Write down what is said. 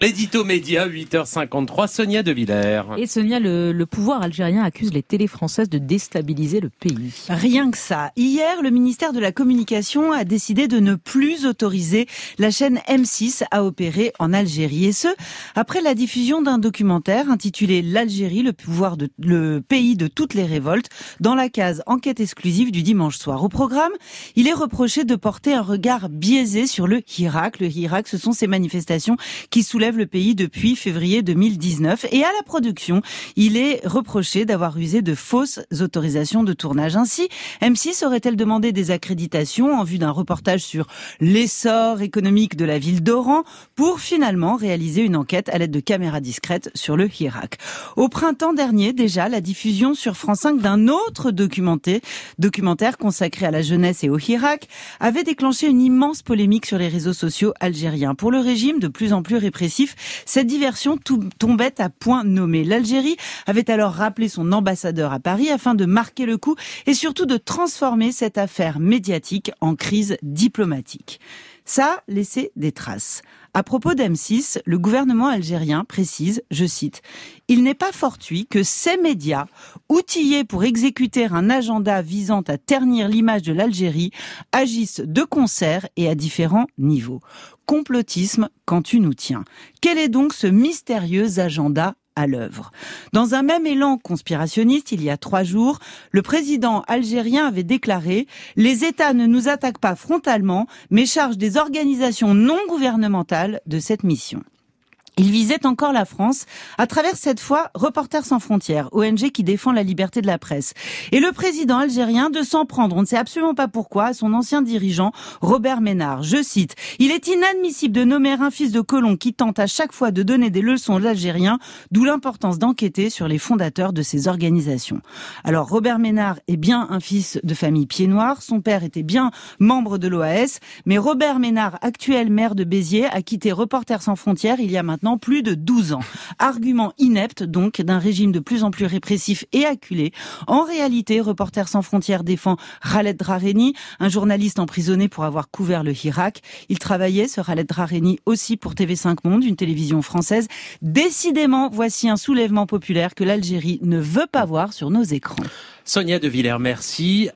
L'édito média, 8h53, Sonia De Villers. Et Sonia, le pouvoir algérien accuse les télés françaises de déstabiliser le pays. Rien que ça. Hier, le ministère de la Communication a décidé de ne plus autoriser la chaîne M6 à opérer en Algérie. Et ce, après la diffusion d'un documentaire intitulé L'Algérie, le pays de toutes les révoltes, dans la case enquête exclusive du dimanche soir. Au programme, il est reproché de porter un regard biaisé sur le Hirak. Le Hirak, ce sont ces manifestations qui soulèvent le pays depuis février 2019. Et à la production, il est reproché d'avoir usé de fausses autorisations de tournage. Ainsi, M6 aurait-elle demandé des accréditations en vue d'un reportage sur l'essor économique de la ville d'Oran pour finalement réaliser une enquête à l'aide de caméras discrètes sur le Hirak. Au printemps dernier, déjà, la diffusion sur France 5 d'un autre documentaire consacré à la jeunesse et au Hirak avait déclenché une immense polémique sur les réseaux sociaux algériens. Pour le régime de plus en plus répressif, cette diversion tombait à point nommé. L'Algérie avait alors rappelé son ambassadeur à Paris afin de marquer le coup et surtout de transformer cette affaire médiatique en crise diplomatique. Ça a laissé des traces. À propos d'M6, le gouvernement algérien précise, je cite, « Il n'est pas fortuit que ces médias, outillés pour exécuter un agenda visant à ternir l'image de l'Algérie, agissent de concert et à différents niveaux. Complotisme quand tu nous tiens. » Quel est donc ce mystérieux agenda à l'œuvre? Dans un même élan conspirationniste, il y a 3 jours, le président algérien avait déclaré « Les États ne nous attaquent pas frontalement, mais chargent des organisations non gouvernementales de cette mission ». Il visait encore la France, à travers cette fois Reporters sans frontières, ONG qui défend la liberté de la presse. Et le président algérien de s'en prendre, on ne sait absolument pas pourquoi, à son ancien dirigeant, Robert Ménard. Je cite, « Il est inadmissible de nommer un fils de colon qui tente à chaque fois de donner des leçons aux Algériens, d'où l'importance d'enquêter sur les fondateurs de ces organisations. » Alors Robert Ménard est bien un fils de famille pied-noir, son père était bien membre de l'OAS, mais Robert Ménard, actuel maire de Béziers, a quitté Reporters sans frontières il y a maintenant plus de 12 ans. Argument inepte donc d'un régime de plus en plus répressif et acculé. En réalité, Reporters sans frontières défend Khaled Drareni, un journaliste emprisonné pour avoir couvert le Hirak. Il travaillait, ce Khaled Drareni, aussi pour TV5 Monde, une télévision française. Décidément, voici un soulèvement populaire que l'Algérie ne veut pas voir sur nos écrans. Sonia De Villers, merci.